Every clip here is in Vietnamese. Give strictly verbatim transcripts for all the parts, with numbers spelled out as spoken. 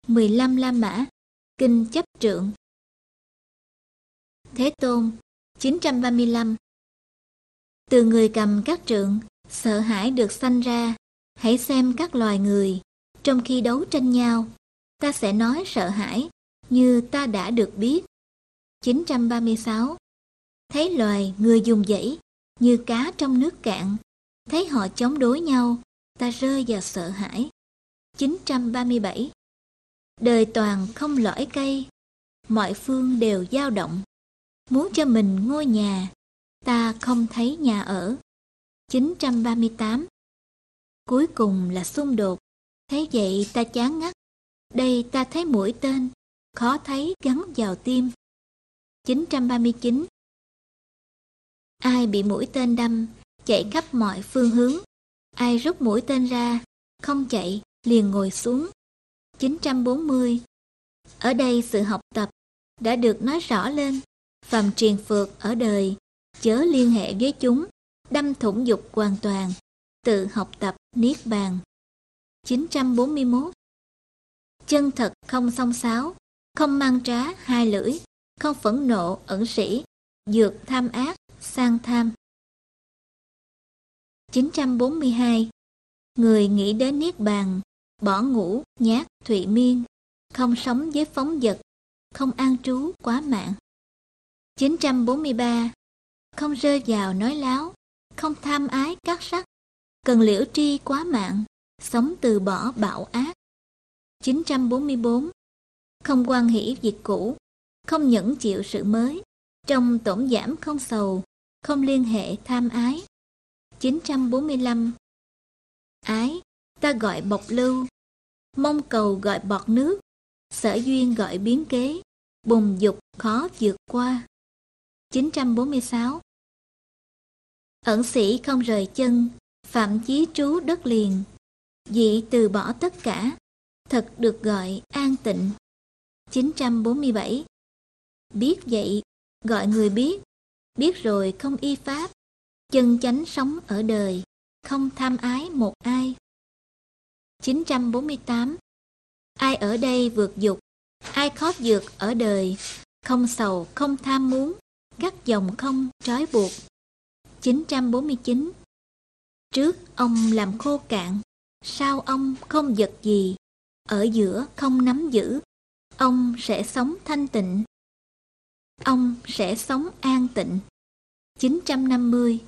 mười lăm La Mã, Kinh Chấp Trượng. Thế Tôn, chín trăm ba mươi lăm. Từ người cầm các trượng, sợ hãi được sanh ra. Hãy xem các loài người, trong khi đấu tranh nhau, ta sẽ nói sợ hãi, như ta đã được biết. chín trăm ba mươi sáu. Thấy loài người dùng dãy, như cá trong nước cạn. Thấy họ chống đối nhau, ta rơi vào sợ hãi. chín trăm ba mươi bảy. Đời toàn không lõi cây, mọi phương đều dao động. Muốn cho mình ngôi nhà, ta không thấy nhà ở. chín trăm ba mươi tám. Cuối cùng là xung đột, thấy vậy ta chán ngắt. Đây ta thấy mũi tên, khó thấy gắn vào tim. chín trăm ba mươi chín. Ai bị mũi tên đâm, chạy khắp mọi phương hướng. Ai rút mũi tên ra, không chạy, liền ngồi xuống. chín trăm bốn mươi. Ở đây sự học tập đã được nói rõ lên. Phàm triền phược ở đời, chớ liên hệ với chúng, đâm thủng dục hoàn toàn, tự học tập niết bàn. chín trăm bốn mươi mốt. Chân thật không xông xáo, không mang trá hai lưỡi, không phẫn nộ ẩn sĩ, dược tham ác, sang tham. chín trăm bốn mươi hai. Người nghĩ đến niết bàn, bỏ ngủ, nhát, thụy miên, không sống với phóng vật, không an trú quá mạng. chín trăm bốn mươi ba. Không rơi vào nói láo, không tham ái các sắc, cần liễu tri quá mạng, sống từ bỏ bạo ác. chín trăm bốn mươi bốn. Không hoan hỷ việc cũ, không nhẫn chịu sự mới, trong tổn giảm không sầu, không liên hệ tham ái. chín trăm bốn mươi lăm. Ái, ta gọi bộc lưu, mong cầu gọi bọt nước, sở duyên gọi biến kế, bùng dục khó vượt qua. chín trăm bốn mươi sáu. Ẩn sĩ không rời chân, phạm chí trú đất liền, dị từ bỏ tất cả, thật được gọi an tịnh. chín trăm bốn mươi bảy. Biết vậy, gọi người biết, biết rồi không y pháp, chân chánh sống ở đời, không tham ái một ai. chín trăm bốn mươi tám. Ai ở đây vượt dục, ai khó vượt ở đời, không sầu không tham muốn, các dòng không trói buộc. chín trăm bốn mươi chín. Trước ông làm khô cạn, sau ông không vật gì, ở giữa không nắm giữ, ông sẽ sống thanh tịnh, ông sẽ sống an tịnh. chín trăm năm mươi.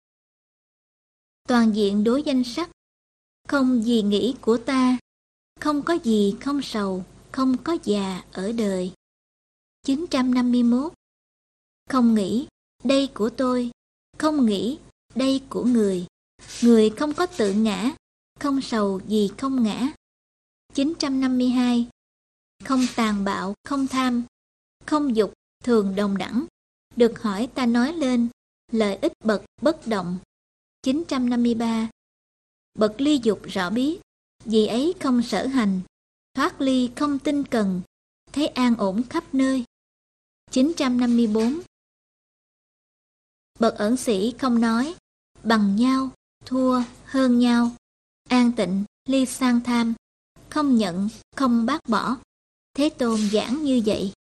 Toàn diện đối danh sắc, không gì nghĩ của ta, không có gì không sầu, không có già ở đời. chín trăm năm mươi mốt. Không nghĩ đây của tôi, không nghĩ đây của người, người không có tự ngã, không sầu gì không ngã. chín trăm năm mươi hai. Không tàn bạo, không tham, không dục, thường đồng đẳng, được hỏi ta nói lên, lợi ích bậc bất động. chín trăm năm mươi ba. Bậc ly dục rõ biết, vì ấy không sở hành, thoát ly không tinh cần, thấy an ổn khắp nơi. chín trăm năm mươi bốn. Bậc ẩn sĩ không nói, bằng nhau, thua, hơn nhau, an tịnh, ly sang tham, không nhận, không bác bỏ. Thế Tôn giảng như vậy.